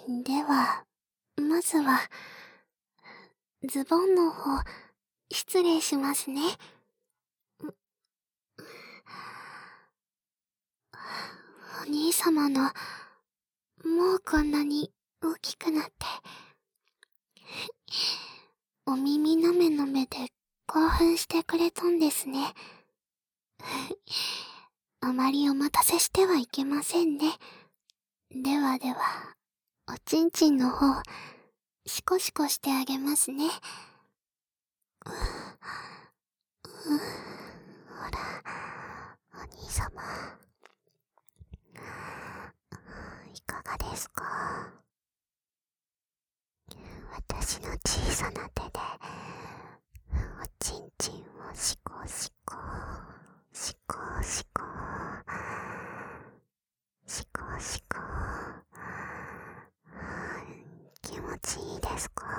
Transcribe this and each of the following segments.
では、まずは、ズボンの方、失礼しますね。お兄様の、もうこんなに大きくなって、お耳のめのめで興奮してくれたんですね。あまりお待たせしてはいけませんね。ではでは、おちんちんの方、シコシコしてあげますね。ほら、お兄様。いかがですか？私の小さな手で、おちんちんをシコシコ、シコシコ、シコシコ。気持ちいいですか？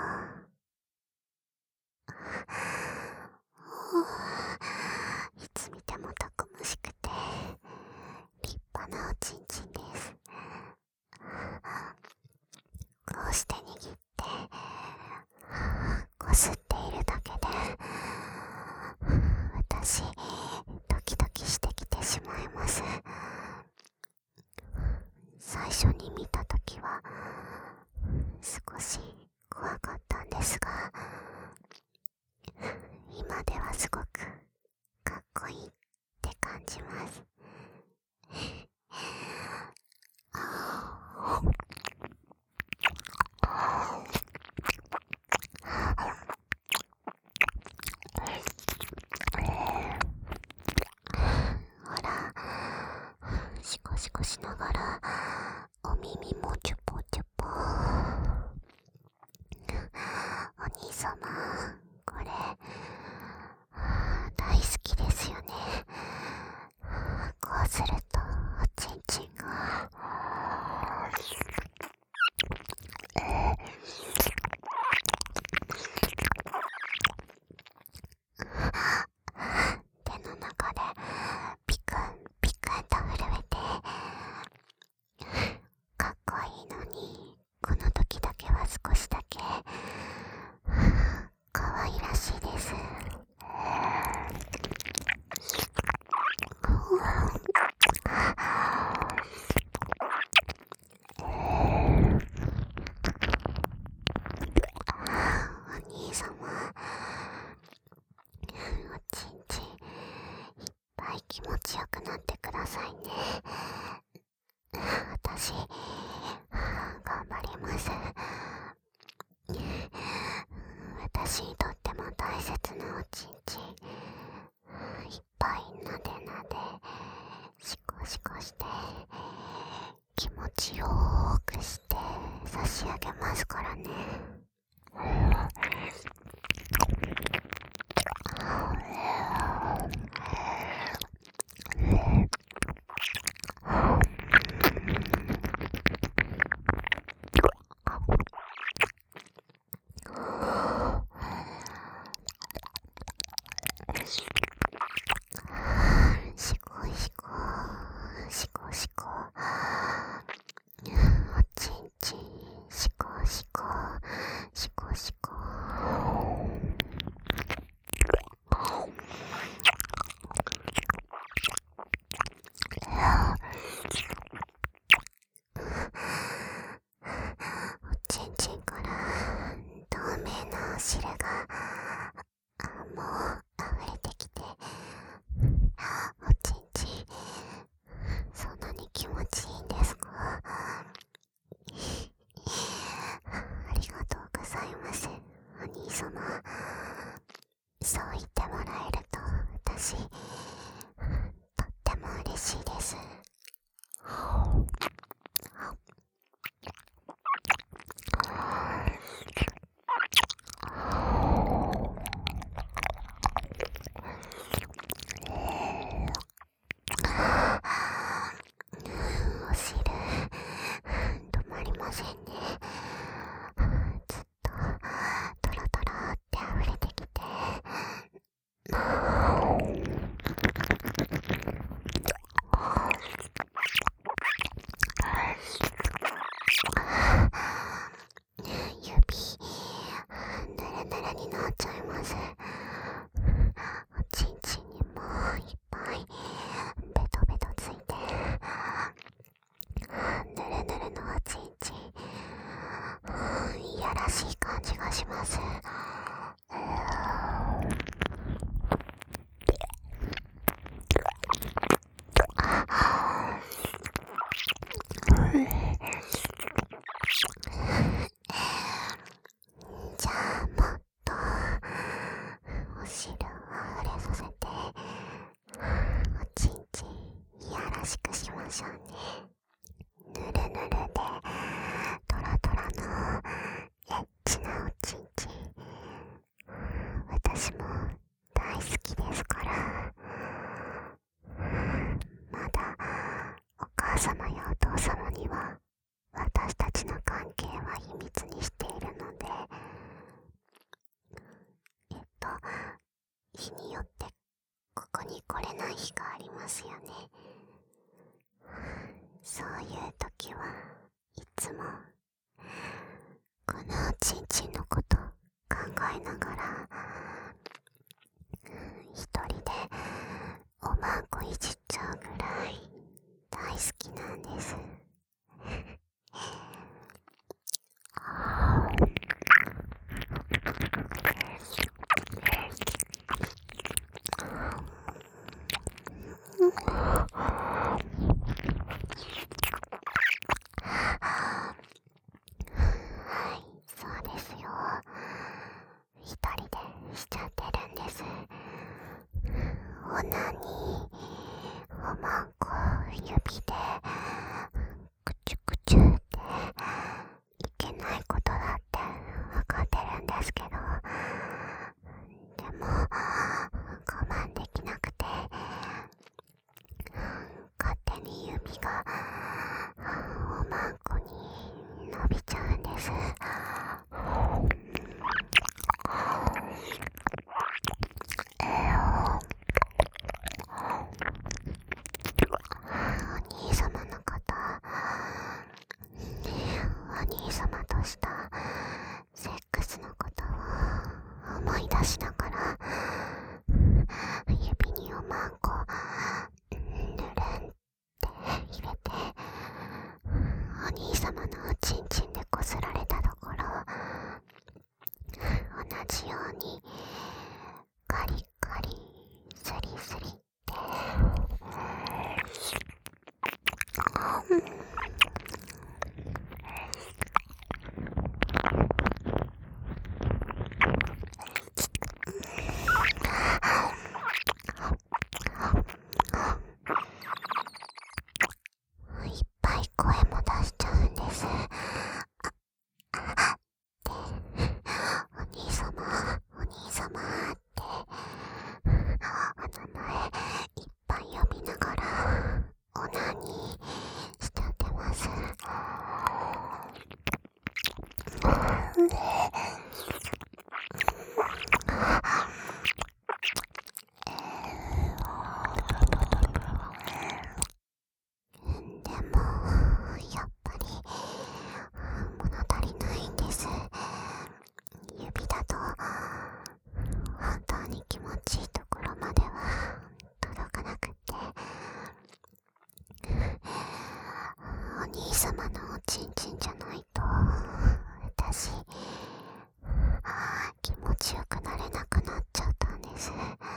いつ見てもたくましくて立派なおちんちんです。こうして握ってこすっているだけで私ドキドキしてきてしまいます。最初に見たときは少し怖かったんですが、今ではすごくかっこいいって感じます。ほら、シコシコしながらお耳もチュポチュポ。お兄様、これ大好きですよね。こうするとおちんちんが手の中でピクンピクンと震えて、かっこいいのにこの時だけは少しだけ可愛らしいです。お兄様、おちんちんいっぱい気持ちよくなってくださいね。私頑張ります。私にとっても大切なおちんちんいっぱいなでなでシコシコして気持ちよーくして差し上げますからね。シコシコシコシコ、おちんちんシコシコシコシコ。おちんちんから透明なお汁がもう溢れてきて、おちんちんそんなに気持ちいいんですか？ありがとうございます、お兄様。そう言ってもらえると私とっても嬉しいです。お汁止まりませんね。ずっとトロトロって溢れてきて、 私たちの関係は秘密にしているので、日によってここに来れない日がありますよね。そういう時はいつもこのおちんちんのこと考えながら一人でおまんこいじっちゃうぐらい大好きなんです。はい、そうですよ。一人でしちゃってるんです。オナニー、おまんこ指でくちゅくちゅっていけないことだってわかってるんですけど、でも我慢できなくて勝手に指がおまんこに伸びちゃうんです。お兄様のことお兄様としたセックスのことを思い出しながら指におまんこぬるんって入れてお兄様のおちんちんでこすられたところ同じようにカリカリスリスリっていっぱい声も出しちゃうんです。お兄様、お兄様ってお名前いっぱい呼びながらオナニーしちゃってます。でもやっぱり物足りないんです。指だと本当に気持ちいいところまでは届かなくて、お兄様のおちんちんじゃないと私気持ちよくなれなくなっちゃったんです。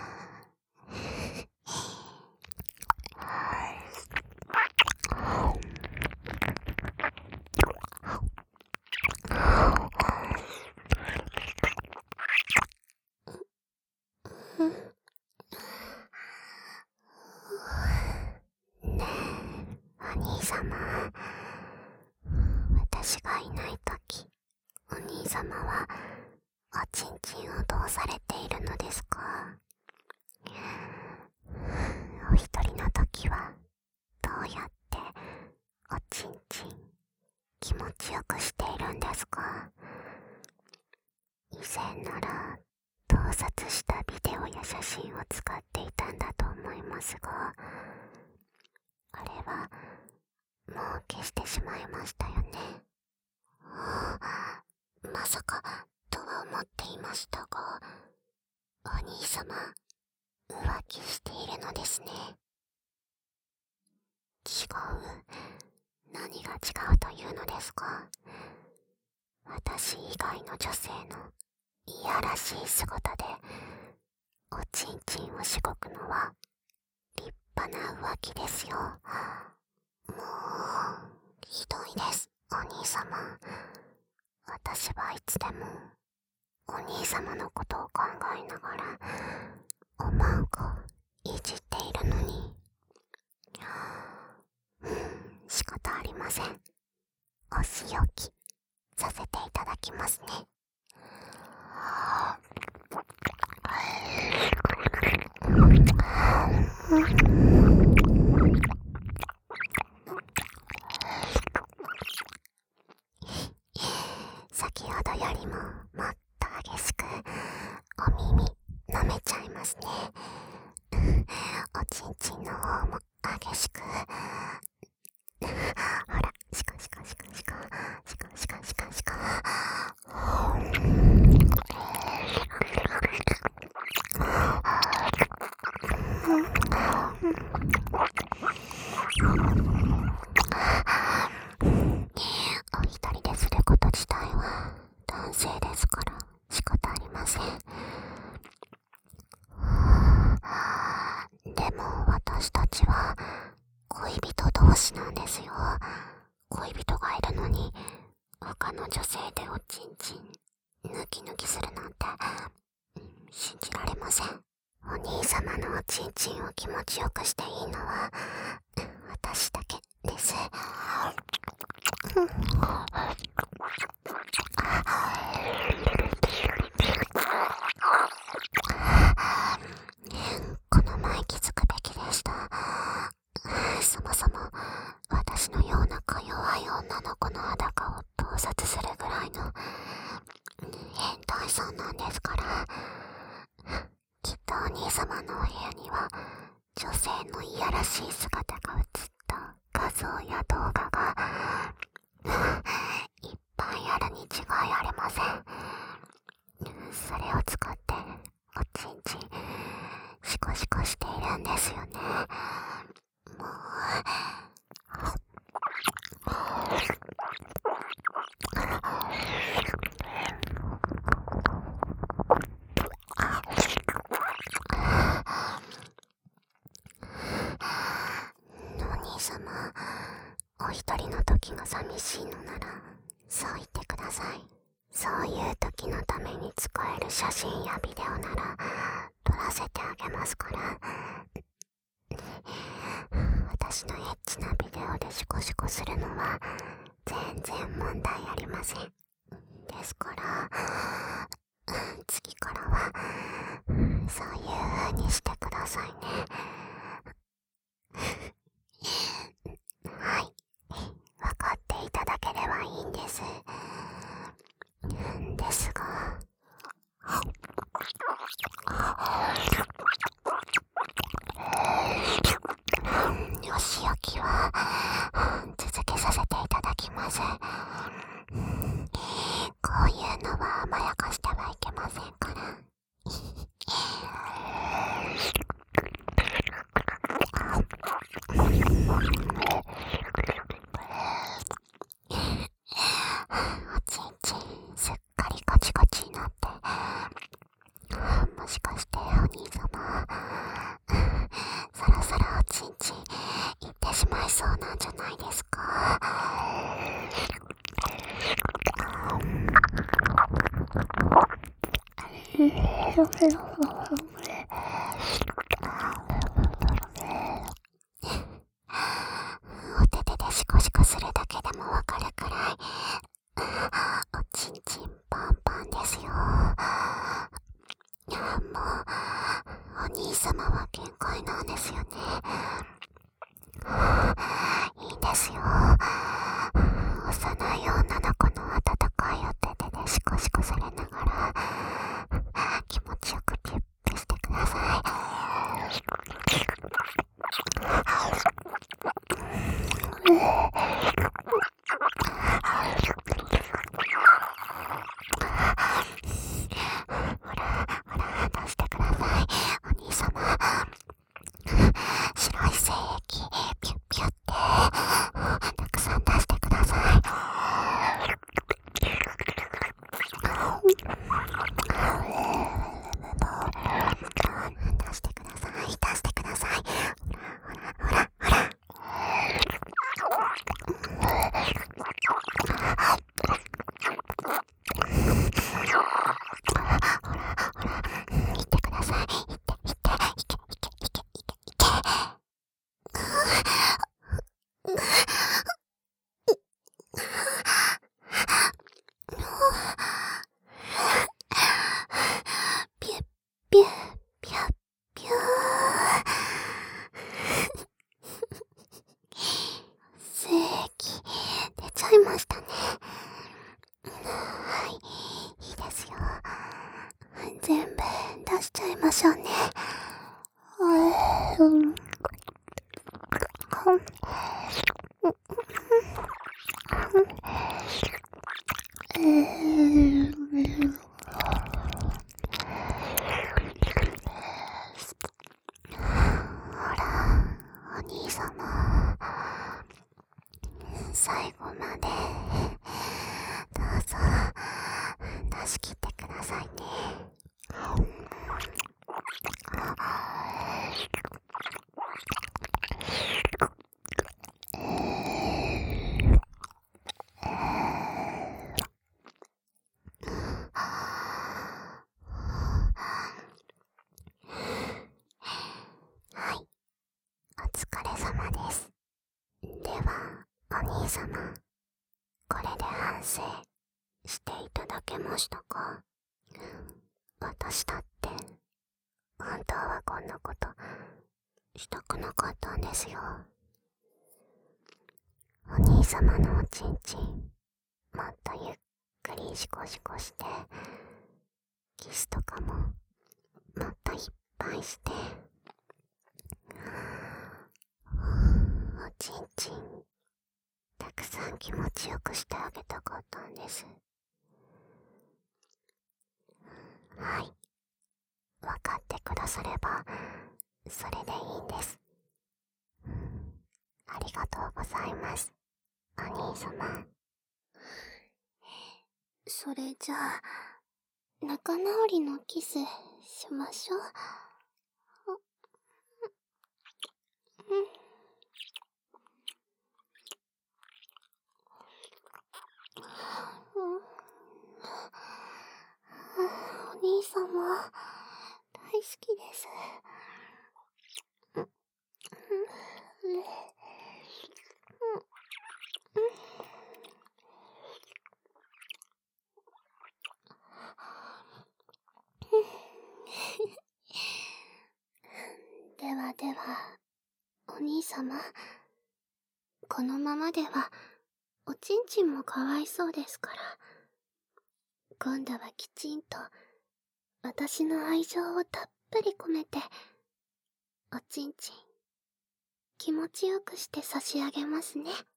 ねえ、お兄様、私がいないとき、お兄様はおちんちんをどうされているのですか？お一人のときはどうやっておちんちん気持ちよくしているんですか？以前なら盗撮したビデオや写真を使っていたんだと思いますが、あれはもう消してしまいましたよね。まさかとは思っていましたが、お兄様浮気しているのですね。違う。何が違うというのですか？私以外の女性のいやらしい姿でおちんちんをしごくのは立派な浮気ですよ。もうひどいです、お兄様。私はいつでもお兄様のことを考えながらおまんこいじっているのに、仕方ありません。お仕置きさせていただきますね。 先ほどよりももっと激しくお耳舐めちゃいますね。おちんちんの方も激しく。ほら、シカシカシカシカシカシカシカシカ。お一人ですること自体は男性ですから仕方ありません。でも私たちは恋人同士なんですよ。恋人がいるのに他の女性でおちんちん抜き抜きするなんて信じられません。お兄様のおちんちんを気持ちよくしていいのは私だけです。この前気づくべきでした。そもそも私のようなか弱い女の子の裸を盗撮するぐらいの変態さんなんですから。きっとお兄様のお部屋には女性のいやらしい姿が映った画像や動画がいっぱいあるに違いありません。それを使っておちんちんシコシコしているんですよね。もうお兄様、お一人の時が寂しいのならそう言ってください。そういう時のために使える写真やビデオなら撮らせてあげますから。私のエッチなビデオでシコシコするのは全然問題ありません。ですから次からはそういう風にしてくださいね。はい、分かっていただければいいんです。ですがお仕置きは続けさせていただきます。こういうのは甘やかしてはいけませんから。おちんちんすっかりカチカチになって、もしかしてお兄様そろそろおちんちんいってしまいそうなんじゃないですか。お手手でシコシコするだけでもわかるくらいおちんちんパンパンですよ。もうお兄様は限界なんですよね。いいですよ。幼い女の子の温かいお手手でシコシコされながら気持ちよくピュッとしてしょうね。うん。ほら、お兄様、最後までどうぞ出し切ってくださいね。はい、お疲れ様です。では、お兄様、これで反省していただけましたか？私だって、本当はこんなことしたくなかったんですよ。お兄様のおちんちん、もっとゆっくりシコシコして、キスとかももっといっぱいして、おちんちんたくさん気持ちよくしてあげたかったんです。はい、分かってくださればそれでいいんです。ありがとうございます、お兄様。それじゃあ、仲直りのキスしましょう。お兄様、大好きです。ではでは、お兄様、このままではおちんちんもかわいそうですから、今度はきちんと私の愛情をたっぷり込めて、おちんちん気持ちよくして差し上げますね。